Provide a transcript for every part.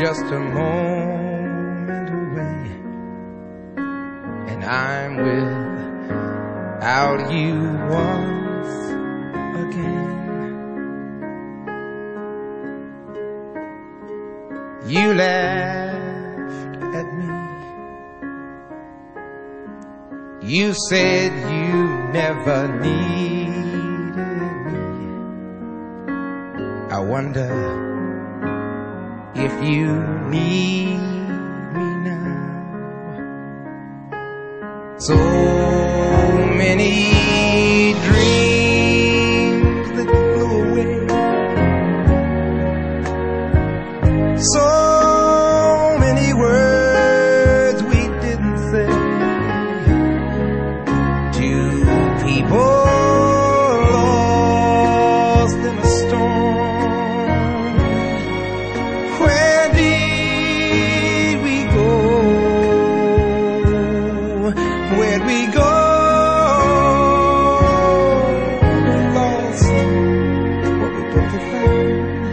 just a moment away, and I'm without you once again. You laughed at me. You said you never needed me. I wonder if you need me now. So many dreams that flew away, so many words we didn't say to people lost in a storm. Where did we go? Where'd we go? We lost what we both had found.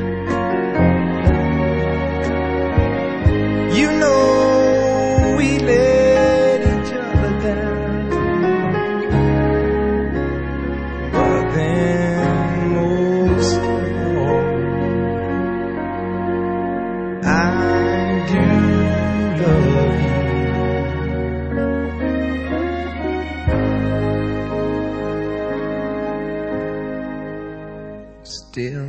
You know we let each other down, but then most of all, I do love you. Still.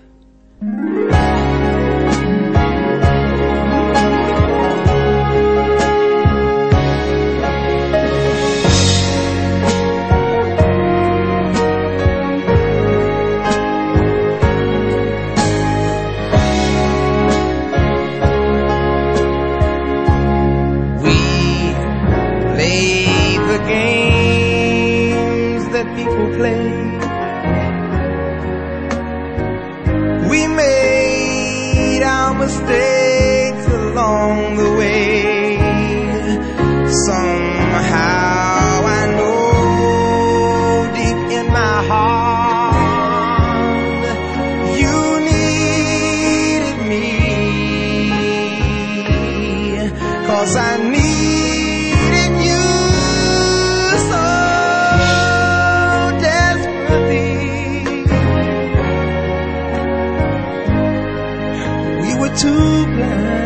The games that people play, we made our mistakes along the way. Somehow I know deep in my heart you needed me, 'cause I needed you so desperately. We were too blind